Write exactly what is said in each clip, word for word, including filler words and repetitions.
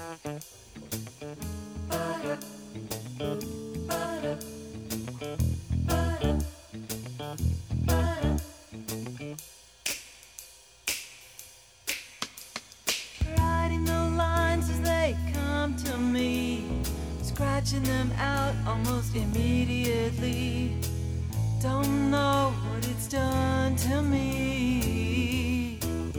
Writing the lines as they come to me, scratching them out almost immediately. Don't know what it's done to me.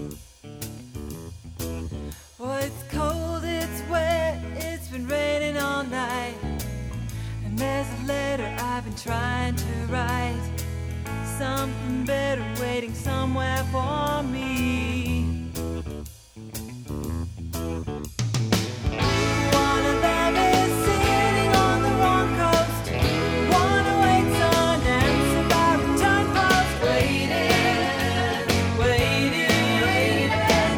Oh, it's cold, it's wet, it's been raining all night, and there's a letter I've been trying to write. Something better waiting somewhere for me. One of them is sitting on the wrong coast. One awaits an answer by return post. Waiting, waiting, waiting.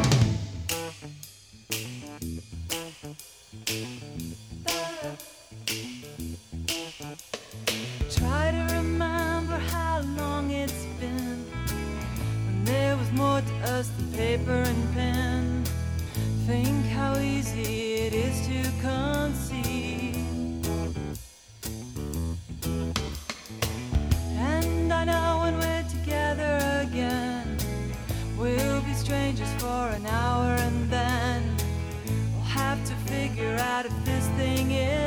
Try to remember how long it's been when there was more to us than paper and pen. Think how easy it is to conceive. And I know when we're together again, we'll be strangers for an hour, and then we'll have to figure out if this thing is